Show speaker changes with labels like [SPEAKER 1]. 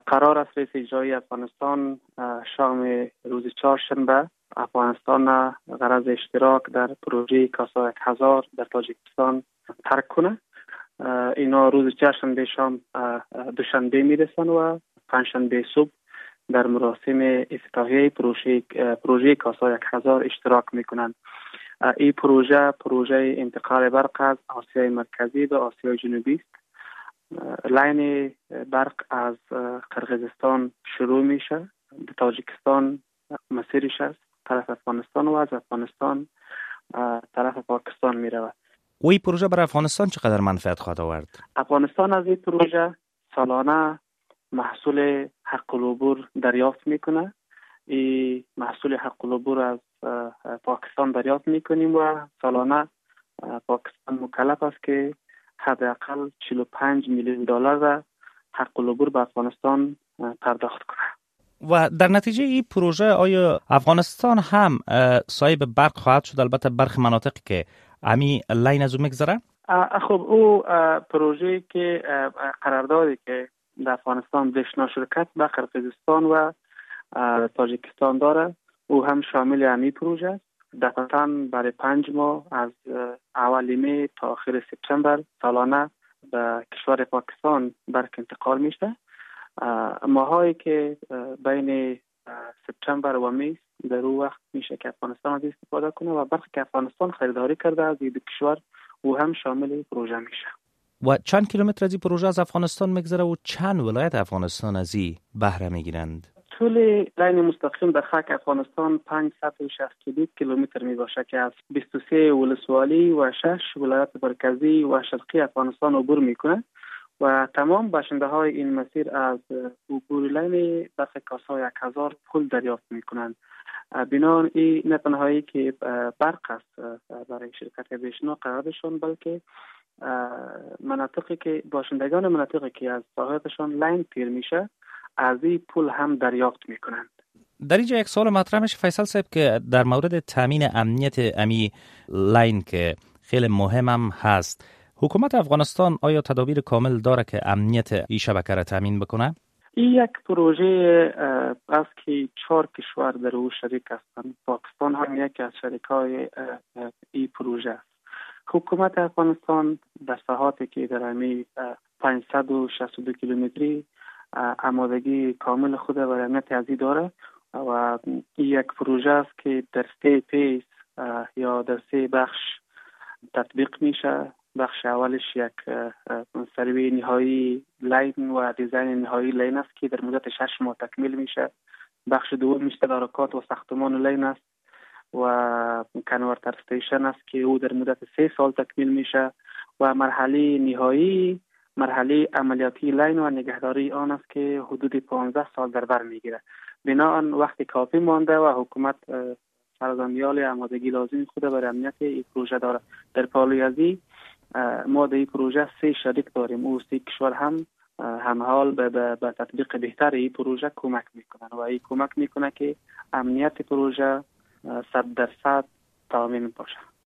[SPEAKER 1] قرار است رئیس اجرایی افغانستان شام روز چهارشنبه افغانستان غرض اشتراک در پروژه کاسا 1000 در تاجیکستان ترک کنه. اینا روز چهارشنبه شام دوشنبه میرسن و پنجشنبه صبح در مراسم افتتاحیه پروژه کاسا 1000 اشتراک میکنند. این پروژه انتقال برق از آسیای مرکزی به آسیای جنوبی است. لاین برق از قرقیزستان شروع میشه، به تاجیکستان مسیرش است، طرف افغانستان و از افغانستان طرف پاکستان میرود.
[SPEAKER 2] و این پروژه برای افغانستان چقدر منفعت خواهد آورد؟
[SPEAKER 1] افغانستان از این پروژه سالانه محصول حق العبور دریافت میکنه. این محصول حق العبور از پاکستان دریافت میکنیم و سالانه پاکستان مکلف است که حداقل 45 میلیون دلار را حق العبور به افغانستان پرداخت کنه.
[SPEAKER 2] و در نتیجه این پروژه آیا افغانستان هم صاحب برق خواهد شد؟ البته برخی مناطقی که امی لاین از او میگذره؟
[SPEAKER 1] خب او پروژه که قراردادی که در افغانستان دشنا شرکت به قرقیزستان و تاجیکستان داره او هم شامل امی پروژه است. دفعتاً برای 5 ماه از اول می تا آخر سپتامبر سالانه به کشور پاکستان برق انتقال میشه. ماهایی که بین سپتامبر و می در او وقت میشه که افغانستان از استفاده کنه و برقی که افغانستان خریداری کرده از این کشور او هم شامل پروژه میشه.
[SPEAKER 2] و چند کیلومتر از این پروژه از افغانستان میگذره و چند ولایت افغانستان از این بهره میگیرند؟
[SPEAKER 1] طول لاین مستقیم در خاک افغانستان 562 کیلومتر می باشه که از 23 ولسوالی و 6 ولایت مرکزی و شرقی افغانستان عبور میکنه و تمام باشنده های این مسیر از عبور لاین برق کاسا 1000 پول دریافت میکنند. بنابراین این نه تنهایی که برق است برای شرکت بشنو قراردادشون، بلکه مناطقی که باشندگان مناطقی که از ساحتشون لاین پیر میشه از این پول هم دریافت میکنند.
[SPEAKER 2] در اینجا یک سوال مطرح میشه فیصل صاحب که در مورد تامین امنیت امی لاین که خیلی مهم هم هست، حکومت افغانستان آیا تدابیر کامل داره که امنیت این شبکه را تامین بکنه؟
[SPEAKER 1] این یک پروژه است که 4 کشور در او شریک هستند. پاکستان هم یکی از شریکای این پروژه است. حکومت افغانستان در ساحاتی که در امی 562 کیلومتری آمادگی کامل خود برای امنیت ازی داره و این یک پروژه است که در 3 فیز یا در 3 بخش تطبیق میشه. بخش اولش یک سروی نهایی لاین و دیزاین نهایی لاین است که در مدت 6 ماه تکمیل میشه. بخش دومش تدارکات و ساختمان لاین است و کنورتر استیشن است که او در مدت 3 سال تکمیل میشه و مرحله نهایی مرحله عملیاتی لاین و نگهداری آن است که حدود 15 سال در بر میگیره. بنابراین وقت کافی مانده و حکومت سرزمیال آمادگی لازم خود برای امنیت این پروژه داره. در پالوی ازی ما در این پروژه 3 شریک داریم. او 3 کشور هم همحال به تطبیق بهتر این پروژه کمک میکنن و این کمک میکنه که امنیت پروژه 100% تامین باشه.